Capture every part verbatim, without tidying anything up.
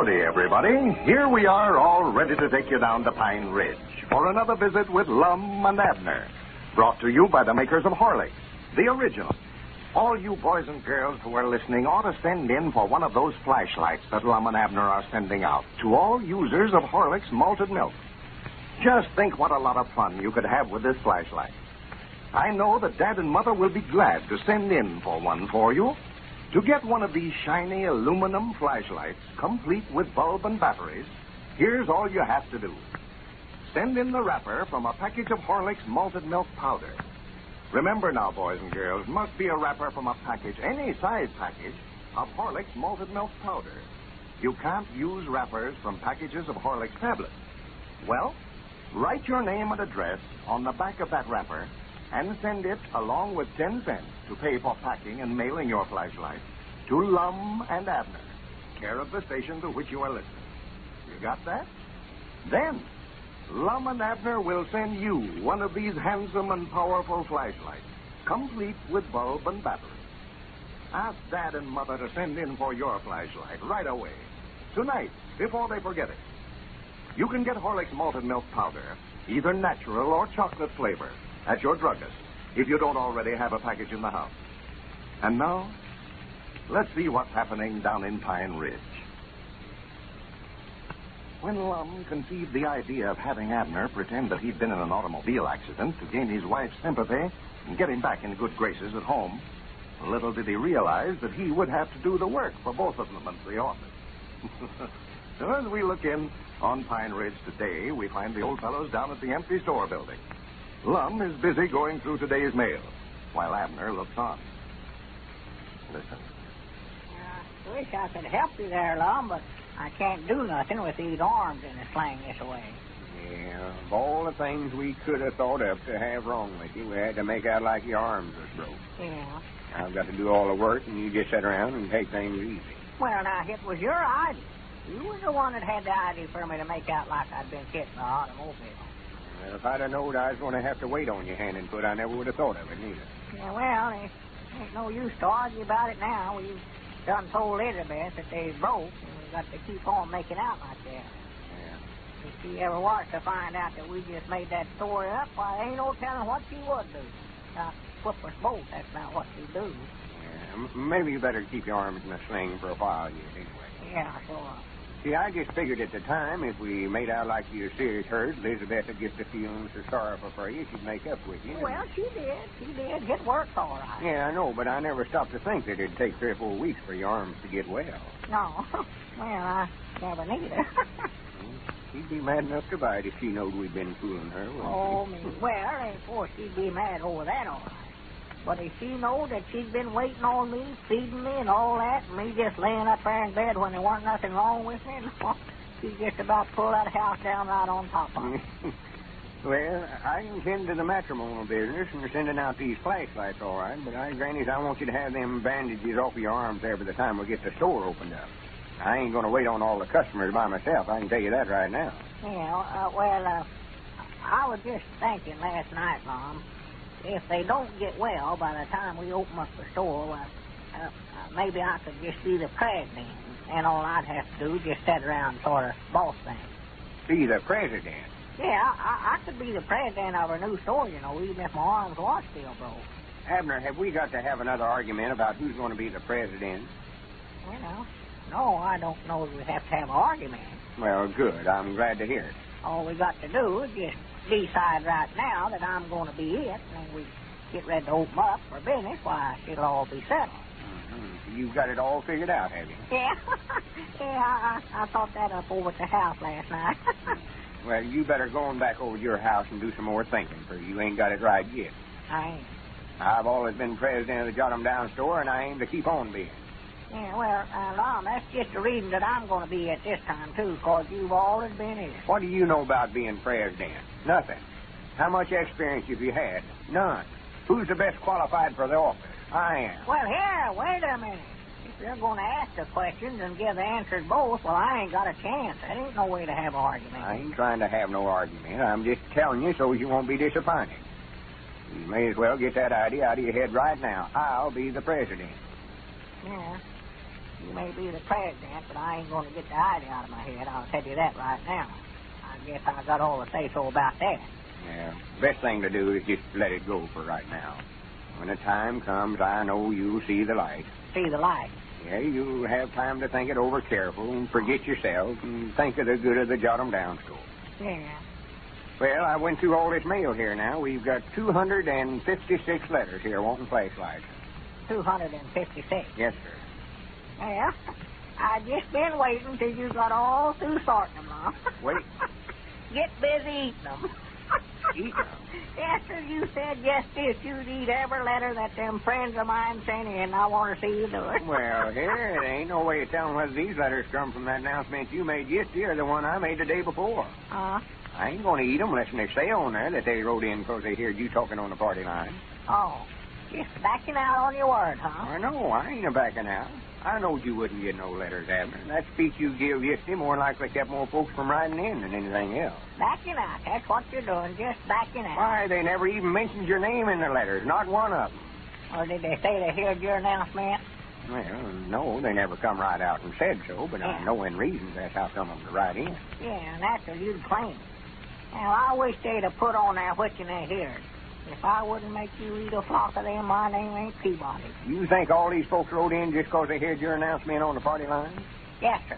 Howdy, everybody. Here we are, all ready to take you down to Pine Ridge for another visit with Lum and Abner. Brought to you by the makers of Horlicks, the original. All you boys and girls who are listening ought to send in for one of those flashlights that Lum and Abner are sending out to all users of Horlicks malted milk. Just think what a lot of fun you could have with this flashlight. I know that Dad and Mother will be glad to send in for one for you. To get one of these shiny aluminum flashlights, complete with bulb and batteries, here's all you have to do. Send in the wrapper from a package of Horlicks malted milk powder. Remember now, boys and girls, must be a wrapper from a package, any size package, of Horlicks malted milk powder. You can't use wrappers from packages of Horlicks tablets. Well, write your name and address on the back of that wrapper and send it along with ten cents to pay for packing and mailing your flashlight to Lum and Abner, care of the station to which you are listening. You got that? Then, Lum and Abner will send you one of these handsome and powerful flashlights, complete with bulb and battery. Ask Dad and Mother to send in for your flashlight right away, tonight, before they forget it. You can get Horlicks malted milk powder, either natural or chocolate flavor, at your druggist, if you don't already have a package in the house. And now, let's see what's happening down in Pine Ridge. When Lum conceived the idea of having Abner pretend that he'd been in an automobile accident to gain his wife's sympathy and get him back in good graces at home, little did he realize that he would have to do the work for both of them at the office. So as we look in on Pine Ridge today, we find the old fellows down at the empty store building. Lum is busy going through today's mail, while Abner looks on. Listen. I wish I could help you there, Lum, but I can't do nothing with these arms in a sling this way. Yeah, of all the things we could have thought of to have wrong with you, we had to make out like your arms was broke. Yeah. I've got to do all the work, and you just sit around and take things easy. Well, now, it was your idea. You was the one that had the idea for me to make out like I'd been hit in the automobile. Well, if I'd have known I was going to have to wait on your hand and foot, I never would have thought of it, neither. Yeah, well, there ain't no use to argue about it now. We've done told Elizabeth that they broke, and we've got to keep on making out like that. Yeah. If she ever was to find out that we just made that story up, why, there ain't no telling what she would do. Now, flip us both, that's not what she do. Yeah, m- maybe you better keep your arms in a sling for a while yet, anyway. Yeah, sure. See, I just figured at the time, if we made out like you were serious hurt, Elizabeth would get the feeling so sorrowful for you, she'd make up with you. Well, she did. She did. It worked all right. Yeah, I know, but I never stopped to think that it'd take three or four weeks for your arms to get well. No. Well, I never neither. She'd be mad enough to bite if she knowed we'd been fooling her. Oh, me. Well, of course, she'd be mad over that, all right. But if she knowed that she'd been waiting on me, feeding me and all that, and me just laying up there in bed when there wasn't nothing wrong with me, she'd just about pull that house down right on top of me. Well, I intend to the matrimonial business and sending out these flashlights, all right, but I, Granny's, I want you to have them bandages off of your arms there by the time we get the store opened up. I ain't going to wait on all the customers by myself. I can tell you that right now. Yeah, uh, well, uh, I was just thinking last night, Mom, if they don't get well by the time we open up the store, well, uh, uh, maybe I could just be the president, and all I'd have to do is just sit around and sort of boss things. Be the president? Yeah, I, I could be the president of our new store, you know, even if my arms was still broke. Abner, have we got to have another argument about who's going to be the president? Well, no, I don't know that we have to have an argument. Well, good. I'm glad to hear it. All we got to do is just decide right now that I'm going to be it, and then we get ready to open up for business, why, it'll all be settled. Mm-hmm. You've got it all figured out, have you? Yeah. yeah, I, I thought that up over at the house last night. Well, you better go on back over to your house and do some more thinking, for you ain't got it right yet. I ain't. I've always been president of the Jot 'em Down store, and I aim to keep on being. Yeah, well, uh, Lom, that's just the reason that I'm going to be at this time, too, because you've always been here. What do you know about being president? Nothing. How much experience have you had? None. Who's the best qualified for the office? I am. Well, here, wait a minute. If you're going to ask the questions and give the answers both, well, I ain't got a chance. That ain't no way to have an argument. I ain't trying to have no argument. I'm just telling you so you won't be disappointed. You may as well get that idea out of your head right now. I'll be the president. Yeah. You may be the president, but I ain't going to get the idea out of my head. I'll tell you that right now. I guess I got all to say so about that. Yeah, best thing to do is just let it go for right now. When the time comes, I know you'll see the light. See the light? Yeah, you'll have time to think it over careful and forget yourself and think of the good of the Jot 'em Down store. Yeah. Well, I went through all this mail here now. We've got two hundred fifty-six letters here wanting flashlights. two hundred fifty-six? Yes, sir. Well, I just been waiting till you got all through sorting them, Mom. Wait. Get busy eating them. Eat them? Yes, sir. You said yes, if you'd eat every letter that them friends of mine sent in. I want to see you do it. Well, here, it ain't no way of telling whether these letters come from that announcement you made yesterday or the one I made the day before. Uh, I ain't going to eat them unless they say on there that they wrote in because they heard you talking on the party line. oh, just backing out on your word, huh? I know. I ain't a backing out. I knowed you wouldn't get no letters, Abner. That speech you give yesterday more likely kept more folks from writing in than anything else. Backing out. That's what you're doing, just backing out. Why, they never even mentioned your name in the letters, not one of them. Or did they say they heard your announcement? Well, no, they never come right out and said so, but Yeah. I know in reasons that's how some of them to write in. Yeah, and that's what you'd claim. Now, I wish they'd have put on there what you ain't heard. If I wouldn't make you eat a flock of them, my name ain't Peabody. You think all these folks wrote in just because they heard your announcement on the party line? Yes, sir.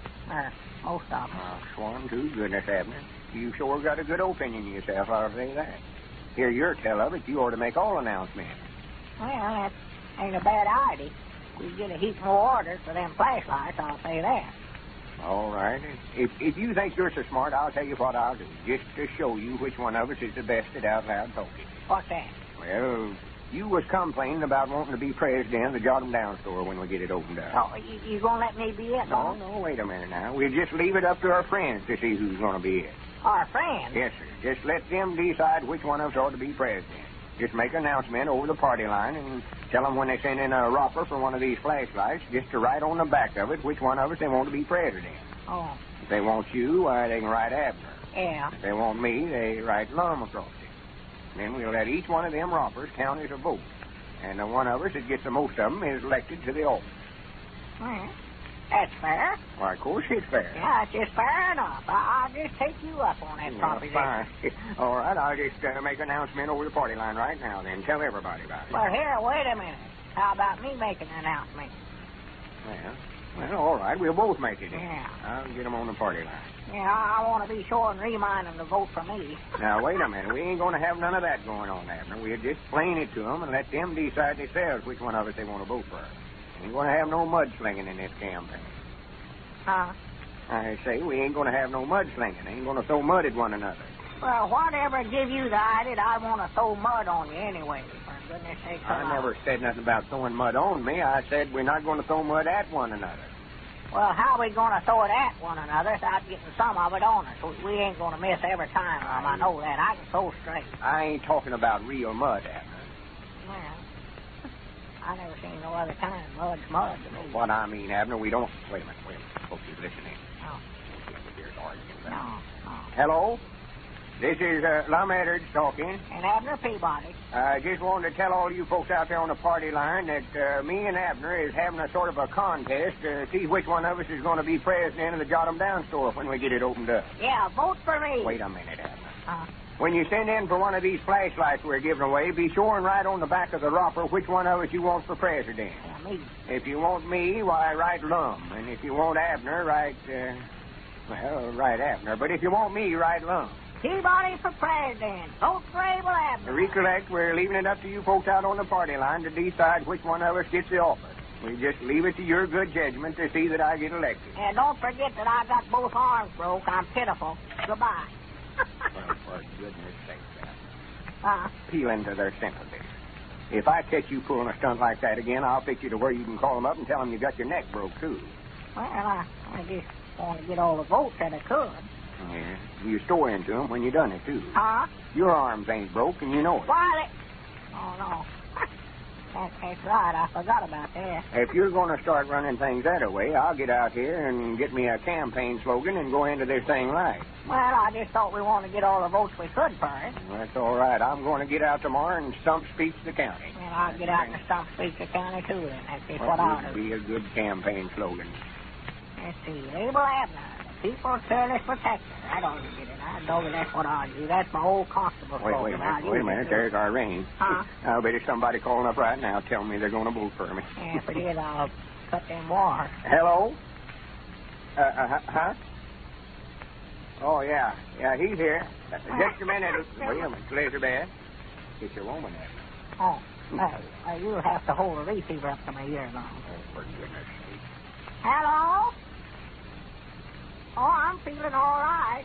Or most of them. Oh, sworn to goodness, Abner. You sure got a good opinion of yourself, I'll say that. Hear your tell of it, you ought to make all announcements. Well, that ain't a bad idea. We get a heap more orders for them flashlights, I'll say that. All right. If if you think you're so smart, I'll tell you what I'll do, just to show you which one of us is the best at out loud talking. What's that? Well, you was complaining about wanting to be president of the Jot 'em Down store when we get it opened up. Oh, you, you gonna let me be it, No, huh? no, wait a minute now. We'll just leave it up to our friends to see who's going to be it. Our friend? Yes, sir. Just let them decide which one of us ought to be president. Just make an announcement over the party line and tell them when they send in a robber for one of these flashlights, just to write on the back of it which one of us they want to be president. Oh, If they want you, why, they can write Abner. yeah. If they want me, they write Lum across it. Then we'll let each one of them robbers count as a vote. And the one of us that gets the most of them is elected to the office. Well, that's fair. Why, of course it's fair. Yeah, it's just fair enough. I, I'll just take you up on that Yeah, proposition. fine. All right, I'll just uh, make an announcement over the party line right now, then. Tell everybody about it. Well, here, wait a minute. How about me making an announcement? Well, well, all right. We'll both make it then. Yeah. I'll get them on the party line. Yeah, I, I want to be sure and remind them to vote for me. Now, wait a minute. We ain't going to have none of that going on, Abner. We'll just plain it to them and let them decide themselves which one of us they want to vote for. Ain't going to have no mudslinging in this campaign. Huh? I say we ain't going to have no mudslinging. Ain't going to throw mud at one another. Well, whatever give you the idea, I want to throw mud on you anyway. For goodness sake, come I on. never said nothing about throwing mud on me. I said we're not going to throw mud at one another. Well, how are we going to throw it at one another without getting some of it on us? We, we ain't going to miss every time, Mom. I know that. I can throw straight. I ain't talking about real mud, Abner. Well, I never seen no other kind. Mud's mud to me. What I mean, Abner, we don't... Wait a minute, wait a minute. Folks is listening. No, Here's arguing. no, no. Hello? This is uh, Lum Edwards talking. And Abner Peabody. I uh, just wanted to tell all you folks out there on the party line that uh, me and Abner is having a sort of a contest to see which one of us is going to be president of the Jot 'em Down store when we get it opened up. Yeah, vote for me. Wait a minute, Abner. Uh, When you send in for one of these flashlights we're giving away, be sure and write on the back of the wrapper which one of us you want for president. yeah, me. If you want me, why, write Lum. And if you want Abner, write, uh, well, write Abner. But if you want me, write Lum. Peabody for president. Vote for Abel Abner. Recollect, we're leaving it up to you folks out on the party line to decide which one of us gets the office. We just leave it to your good judgment to see that I get elected. And don't forget that I got both arms broke. I'm pitiful. Goodbye. Well, for goodness sake, Abner. Uh, Appeal into their sympathy. If I catch you pulling a stunt like that again, I'll fix you to where you can call them up and tell them you got your neck broke, too. well, I, I just want to get all the votes that I could. Yeah. You store into them when you done it, too. Huh? Your arms ain't broke, and you know it. Why, they... Oh, no. That, that's right. I forgot about that. If you're going to start running things that way, I'll get out here and get me a campaign slogan and go into this thing right. Well, I just thought we wanted to get all the votes we could first. That's all right. I'm going to get out tomorrow and stump speech the county. And I'll get out and stump speak the county, too, then. That's just Well, what I'll would do. be a good campaign slogan. Let's see. Label Abner, the people's fearless protector. I don't get it. I know that that's what I'll do. That's my old constable Wait, slogan. wait a minute. I'll Wait a use minute. it, There's our ring. Huh? I'll bet it's somebody calling up right now telling me they're going to vote for me. Yeah, if it is, I'll cut them wires. Hello? Uh, uh, huh? Oh, yeah. Yeah, he's here. Uh, just a minute. Wait a minute, Elizabeth. Get your woman there. Oh, no. Uh, you'll have to hold the receiver up to my ear now. Oh, for goodness sake. Hello? Oh, I'm feeling all right.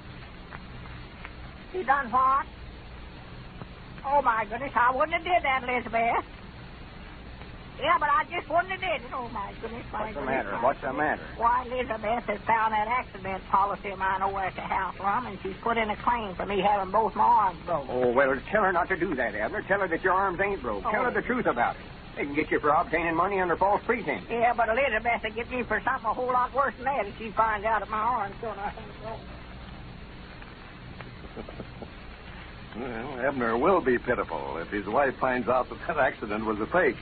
You done what? Oh, my goodness, I wouldn't have did that, Elizabeth. Yeah, but I just wouldn't have did it. Oh, my goodness, my What's the goodness. matter? my What's the goodness. matter? Why, Elizabeth has found that accident policy of mine over at the house, Rum, and she's put in a claim for me having both my arms broke. Oh, well, tell her not to do that, Abner. Tell her that your arms ain't broke. Tell Oh. her the truth about it. They can get you for obtaining money under false pretense. Yeah, but Elizabeth will get me for something a whole lot worse than that if she finds out that my arm's still not broke. Well, Abner will be pitiful if his wife finds out that that accident was a fake.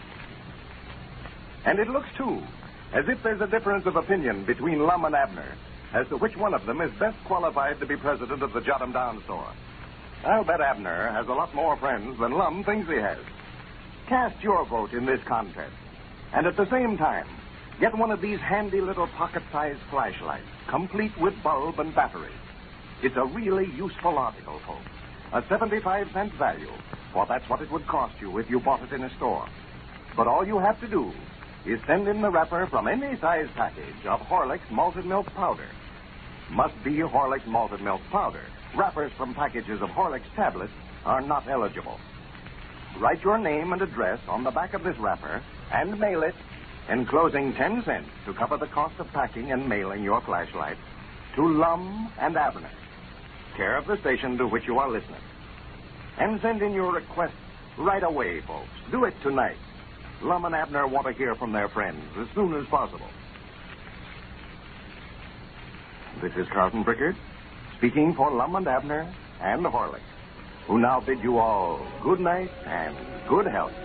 And it looks, too, as if there's a difference of opinion between Lum and Abner as to which one of them is best qualified to be president of the Jot 'em Down store. I'll bet Abner has a lot more friends than Lum thinks he has. Cast your vote in this contest. And at the same time, get one of these handy little pocket-sized flashlights, complete with bulb and battery. It's a really useful article, folks. A seventy-five cent value, for that's what it would cost you if you bought it in a store. But all you have to do is send in the wrapper from any size package of Horlicks malted milk powder. Must be Horlicks malted milk powder. Wrappers from packages of Horlicks tablets are not eligible. Write your name and address on the back of this wrapper and mail it, enclosing ten cents to cover the cost of packing and mailing your flashlight to Lum and Abner, care of the station to which you are listening. And send in your request right away, folks. Do it tonight. Lum and Abner want to hear from their friends as soon as possible. This is Carlton Prickard, speaking for Lum and Abner and Horlicks, who now bid you all good night and good health.